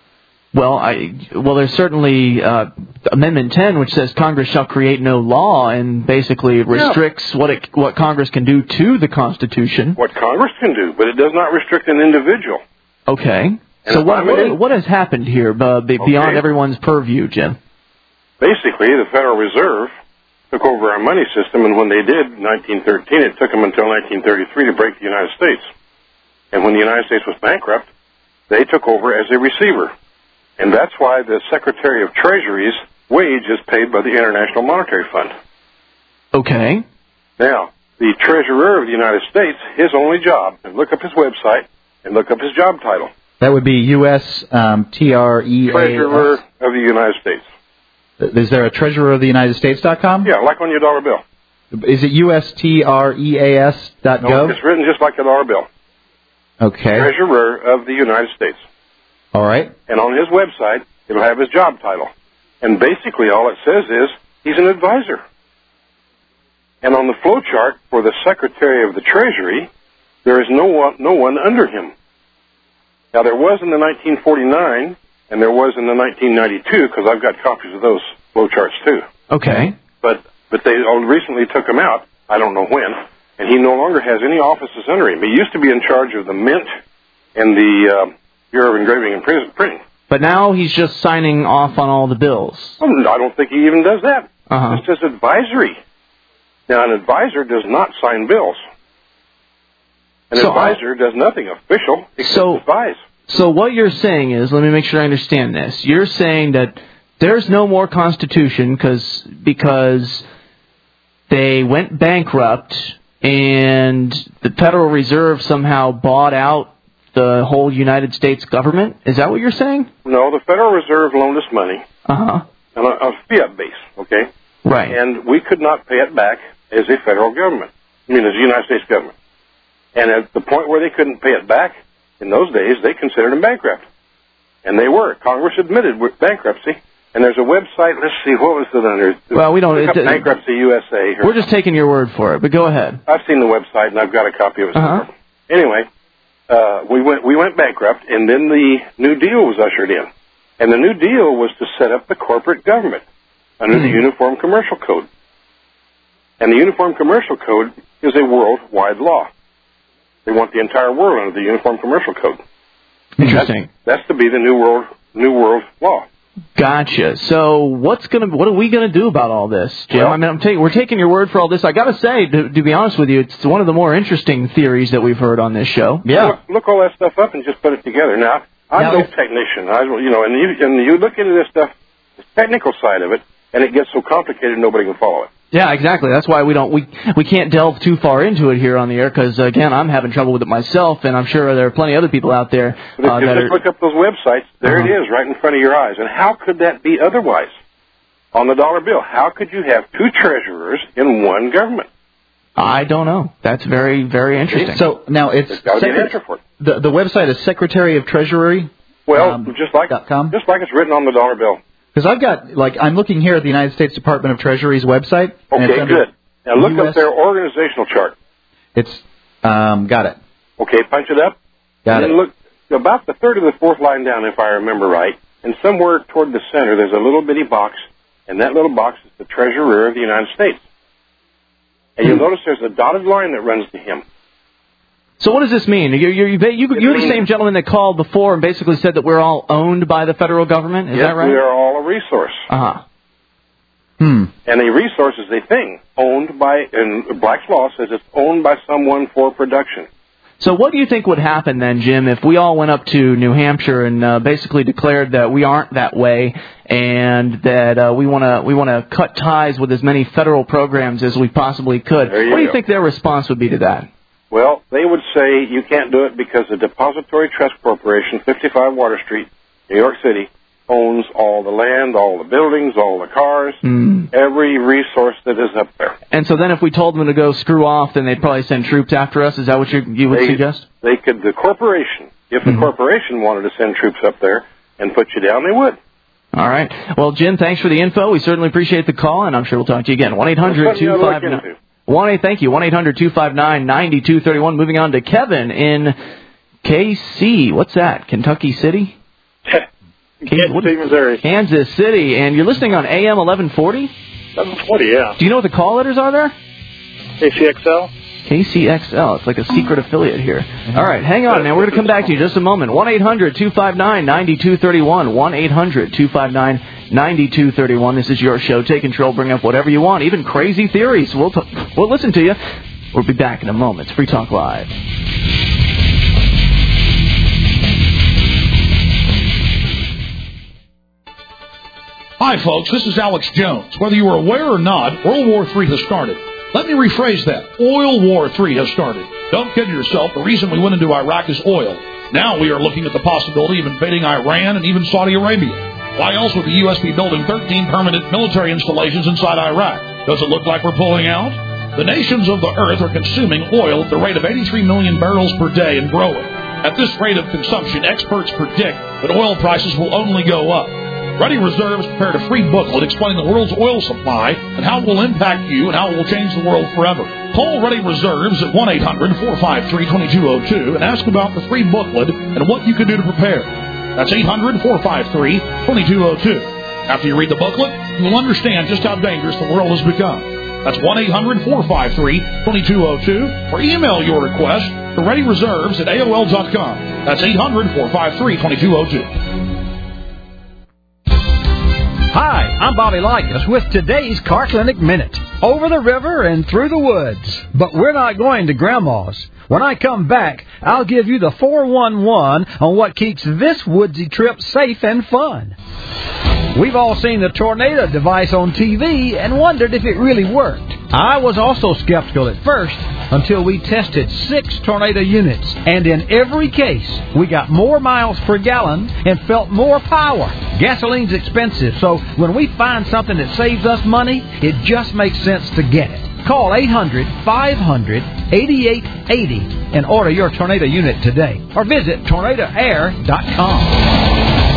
Well, I well, there's certainly uh, Amendment ten, which says Congress shall create no law, and basically restricts Yeah. what it, what Congress can do to the Constitution. What Congress can do, but it does not restrict an individual. Okay. And So if what, I'm what in- what has happened here uh, be- beyond Okay. everyone's purview, Jim? Basically, the Federal Reserve took over our money system, and when they did in nineteen thirteen, it took them until nineteen thirty-three to break the United States. And when the United States was bankrupt, they took over as a receiver. And that's why the Secretary of Treasury's wage is paid by the International Monetary Fund. Okay. Now, the Treasurer of the United States, his only job, and look up his website and look up his job title. That would be U S Um, T R E A S. Treasurer of the United States. Is there a Treasurer of the United States dot com? Yeah, like on your dollar bill. Is it U S T R E A S dot No, gov? it's written just like a dollar bill. Okay. Treasurer of the United States. All right. And on his website, it'll have his job title. And basically all it says is he's an advisor. And on the flow chart for the Secretary of the Treasury, there is no one, no one under him. Now, there was in the nineteen forty-nine, and there was in the nineteen ninety-two, because I've got copies of those flow charts too. Okay. But but they recently took him out, I don't know when, and he no longer has any offices under him. He used to be in charge of the Mint and the uh, Bureau of Engraving and Pris- Printing. But now he's just signing off on all the bills. Well, I don't think he even does that. Uh-huh. Just as advisory. Now, an advisor does not sign bills. An So, advisor does nothing official except So- advise. So what you're saying is, let me make sure I understand this. You're saying that there's no more Constitution cause, because they went bankrupt and the Federal Reserve somehow bought out the whole United States government? Is that what you're saying? No, the Federal Reserve loaned us money Uh-huh. on a, on a fiat base, okay? Right. And we could not pay it back as a federal government. I mean, as a United States government. And at the point where they couldn't pay it back, in those days, they considered them bankrupt. And they were. Congress admitted bankruptcy. And there's a website, let's see, what was it under? Well, we don't... Look up it- Bankruptcy U S A. We're just taking your word for it, but go ahead. I've seen the website, and I've got a copy of it. Uh-huh. Anyway, uh, we went we went bankrupt, and then the New Deal was ushered in. And the New Deal was to set up the corporate government under the Uniform Commercial Code. And the Uniform Commercial Code is a worldwide law. They want the entire world under the Uniform Commercial Code. Interesting. That's, that's to be the new world new world law. Gotcha. So what's gonna, what are we gonna do about all this, Jim? Well- I mean, I'm taking, we're taking your word for all this. I gotta say, to, to be honest with you, it's one of the more interesting theories that we've heard on this show. Look, look all that stuff up and just put it together. Now, I'm Now, no if- technician. I, you know, and you, and you look into this stuff, the technical side of it, and it gets so complicated nobody can follow it. Yeah, exactly. That's why we don't we we can't delve too far into it here on the air because again, I'm having trouble with it myself, and I'm sure there are plenty of other people out there But if uh, you that just are. look up those websites, there Uh-huh. it is, right in front of your eyes. And how could that be otherwise? On the dollar bill, how could you have two treasurers in one government? I don't know. That's very very interesting. So now it's There's got to be an secre- answer for it. the the website is Secretary of Treasury. Well, um, just like com? just like it's written on the dollar bill. Because I've got like I'm looking here at the United States Department of Treasury's website. and it's Okay, under good. Now look U S up their organizational chart. It's um got it. Okay, punch it up. Got and it. then look about the third or the fourth line down, if I remember right, and somewhere toward the center, there's a little bitty box, and that little box is the Treasurer of the United States. And you'll notice there's a dotted line that runs to him. So what does this mean? You're, you're, you you're the same gentleman that called before and basically said that we're all owned by the federal government. Is yes, that right? we are all a resource. Uh-huh. Hmm. And a resource is a thing owned by, and Black's Law says it's owned by someone for production. So what do you think would happen then, Jim, if we all went up to New Hampshire and uh, basically declared that we aren't that way and that uh, we want to we want to cut ties with as many federal programs as we possibly could? There you What do you go. think their response would be to that? Well, they would say you can't do it because the Depository Trust Corporation, fifty-five Water Street, New York City, owns all the land, all the buildings, all the cars, Mm. every resource that is up there. And so then if we told them to go screw off, then they'd probably send troops after us? Is that what you, you would They- suggest? They could, the corporation, if Mm-hmm. the corporation wanted to send troops up there and put you down, they would. All right. Well, Jim, thanks for the info. We certainly appreciate the call, and I'm sure we'll talk to you again. one eight hundred two five nine one eight Thank you. one eight hundred two five nine nine two three one. Moving on to Kevin in K C. What's that? Kentucky City? K What- City, Missouri. Kansas City, and you're listening on A M eleven forty? eleven forty, yeah. Do you know what the call letters are there? K C X L? K C X L. It's like a secret affiliate here. All right, hang on, man. We're going to come back to you in just a moment. one eight hundred two five nine nine two three one. one eight hundred two five nine nine two three one. This is your show. Take control. Bring up whatever you want, even crazy theories. We'll, t- we'll listen to you. We'll be back in a moment. It's Free Talk Live. Hi, folks. This is Alex Jones. Whether you are aware or not, World War Three has started. Let me rephrase that. Oil War Three has started. Don't kid yourself. The reason we went into Iraq is oil. Now we are looking at the possibility of invading Iran and even Saudi Arabia. Why else would the U S be building thirteen permanent military installations inside Iraq? Does it look like we're pulling out? The nations of the earth are consuming oil at the rate of eighty-three million barrels per day and growing. At this rate of consumption, experts predict that oil prices will only go up. Ready Reserves prepared a free booklet explaining the world's oil supply and how it will impact you and how it will change the world forever. Call Ready Reserves at one eight hundred four five three two two zero two and ask about the free booklet and what you can do to prepare. That's eight hundred four five three two two zero two. After you read the booklet, you will understand just how dangerous the world has become. That's one eight hundred four five three two two zero two or email your request to Ready Reserves at A O L dot com. That's eight hundred four five three two two zero two. Hi, I'm Bobby Likas with today's Car Clinic Minute. Over the river and through the woods. But we're not going to Grandma's. When I come back, I'll give you the four one one on what keeps this woodsy trip safe and fun. We've all seen the tornado device on T V and wondered if it really worked. I was also skeptical at first until we tested six tornado units. And in every case, we got more miles per gallon and felt more power. Gasoline's expensive, so when we find something that saves us money, it just makes sense to get it. Call eight hundred five hundred eighty-eight eighty and order your tornado unit today. Or visit tornado air dot com.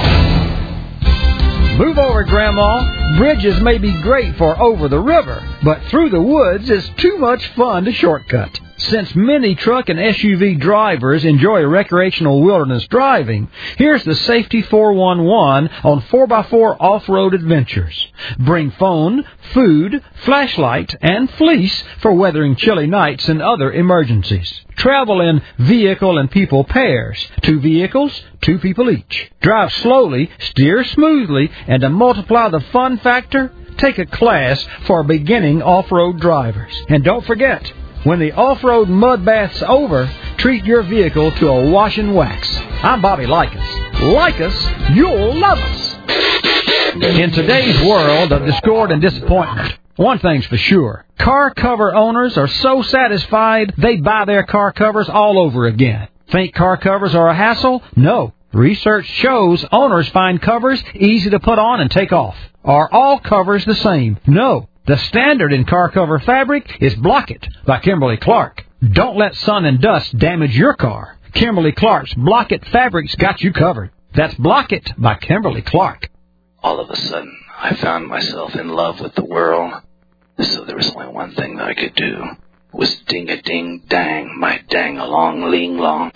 Move over, Grandma. Bridges may be great for over the river, but through the woods is too much fun to shortcut. Since many truck and S U V drivers enjoy recreational wilderness driving, here's the Safety four one one on four by four off-road adventures. Bring phone, food, flashlight, and fleece for weathering chilly nights and other emergencies. Travel in vehicle and people pairs. Two vehicles, two people each. Drive slowly, steer smoothly, and to multiply the fun factor, take a class for beginning off-road drivers. And don't forget, when the off-road mud bath's over, treat your vehicle to a wash and wax. I'm Bobby Likas. Like us, you'll love us. In today's world of discord and disappointment, one thing's for sure. Car cover owners are so satisfied they buy their car covers all over again. Think car covers are a hassle? No. Research shows owners find covers easy to put on and take off. Are all covers the same? No. The standard in car cover fabric is Block-It by Kimberly-Clark. Don't let sun and dust damage your car. Kimberly-Clark's Block-It fabric's got you covered. That's Block-It by Kimberly-Clark. All of a sudden, I found myself in love with the world. So there was only one thing that I could do. It was ding-a-ding-dang, my dang-a-long-ling-long.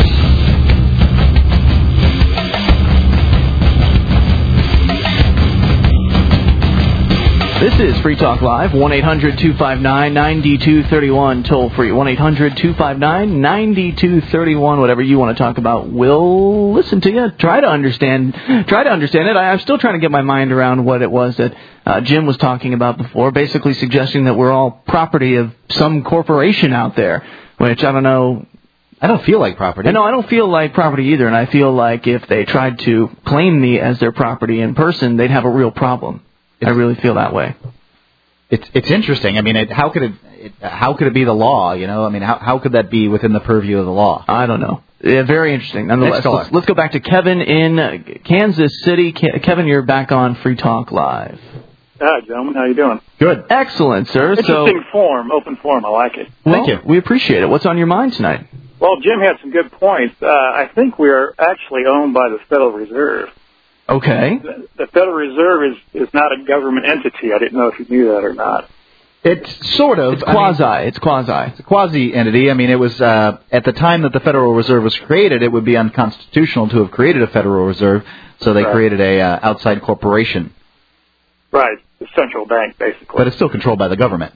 This is Free Talk Live, one eight hundred two five nine nine two three one, toll free, one eight hundred two five nine nine two three one, whatever you want to talk about, we'll listen to you, try to understand, try to understand it. I, I'm still trying to get my mind around what it was that uh, Jim was talking about before, basically suggesting that we're all property of some corporation out there, which I don't know. I don't feel like property. No, I don't feel like property either, and I feel like if they tried to claim me as their property in person, they'd have a real problem. I really feel that way. It's it's interesting. I mean, it, how could it, it how could it be the law? You know, I mean, how how could that be within the purview of the law? I don't know. Yeah, very interesting. Nonetheless, let's, let's go back to Kevin in Kansas City. Ke- Kevin, you're back on Free Talk Live. Hi, gentlemen. How you doing? Good. Excellent, sir. Interesting so, form, open form. I like it. Well, Thank you. We appreciate it. What's on your mind tonight? Well, Jim had some good points. Uh, I think we are actually owned by the Federal Reserve. Okay. The, the Federal Reserve is, is not a government entity. I didn't know if you knew that or not. It's sort of. It's quasi. I mean, it's quasi. It's a quasi entity. I mean, it was uh, at the time that the Federal Reserve was created, it would be unconstitutional to have created a Federal Reserve. So they Right. created a uh, outside corporation. Right, the central bank, basically. But it's still controlled by the government.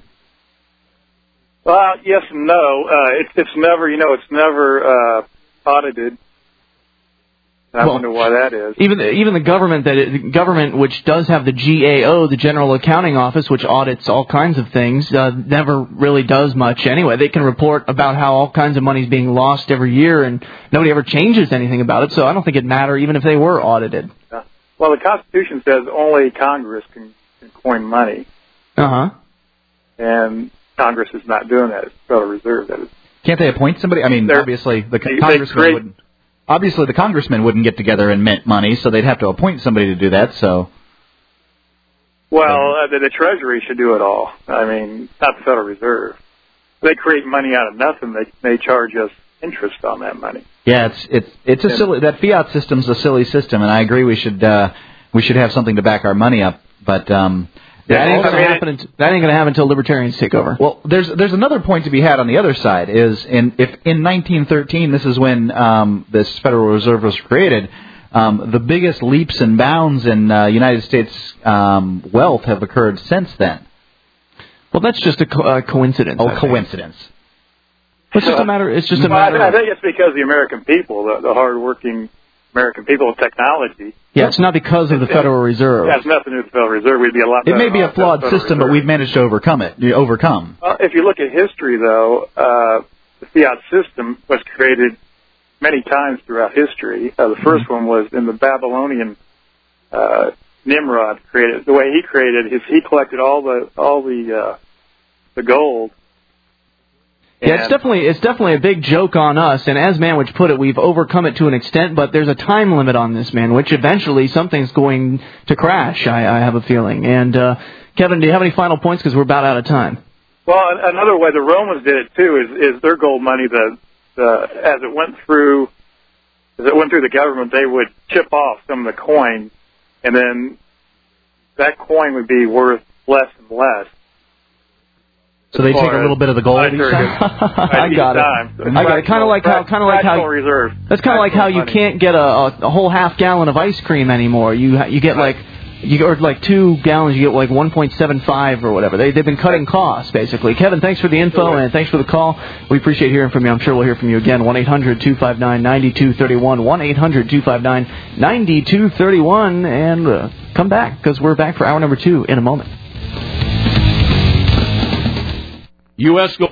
Well, yes and no. Uh, it's it's never, you know, it's never uh, audited. And I Well, wonder why that is. Even the, even the government that it, the government which does have the G A O, the General Accounting Office, which audits all kinds of things, uh, never really does much anyway. They can report about how all kinds of money is being lost every year, and nobody ever changes anything about it. So I don't think it'd matter even if they were audited. Uh, well, the Constitution says only Congress can, can coin money, Uh huh. and Congress is not doing that. It's the Federal Reserve that is. Can't they appoint somebody? I mean, They're- obviously the they- they congressman create- wouldn't. Obviously, the congressmen wouldn't get together and mint money, so they'd have to appoint somebody to do that. So, Well, uh, the, the Treasury should do it all. I mean, not the Federal Reserve. They create money out of nothing. They they charge us interest on that money. yeah, it's it's it's a Yeah. silly. That fiat system's a silly system, and I agree we should uh, we should have something to back our money up. But um, That ain't also- gonna happen. Until, that ain't gonna happen until libertarians take over. Well, there's there's another point to be had on the other side. Is in if in nineteen thirteen, this is when um, this Federal Reserve was created. Um, the biggest leaps and bounds in uh, United States um, wealth have occurred since then. Well, that's just a co- uh, coincidence. Oh, I think. coincidence. It's just a matter. It's just a Well, matter. I, I Of, think it's because the American people, the, the hardworking American people with technology. yeah, it's not because of the Federal Reserve. It has nothing to do with the Federal Reserve. We'd be a lot It better may be a off than flawed the Federal system, but Reserve. we've managed to overcome it. You overcome. Well, if you look at history, though, uh, the fiat system was created many times throughout history. Uh, the first Mm-hmm. one was in the Babylonian uh, Nimrod created. The way he created is he collected all the all the uh, the gold. Yeah, it's definitely it's definitely a big joke on us. And as Manwich put it, we've overcome it to an extent, but there's a time limit on this, man. Which eventually something's going to crash. I, I have a feeling. And uh, Kevin, do you have any final points? Because we're about out of time. Well, an- another way the Romans did it too is, is their gold money. The, the as it went through, as it went through the government, they would chip off some of the coin, and then that coin would be worth less and less. So they take a little bit of the gold each Monetary time? I got it. I got it. Kind of like how, kind of like how, Fractional reserve. that's kind of like how you money. can't get a, a, a whole half gallon of ice cream anymore. You ha- you get like you or like two gallons, you get like one point seven five or whatever. They they've been cutting costs basically. Kevin, thanks for the info and thanks for the call. We appreciate hearing from you. I'm sure we'll hear from you again. one eight hundred two five nine nine two three one. one eight hundred two five nine nine two three one, and uh, come back because we're back for hour number two in a moment. U S. Go-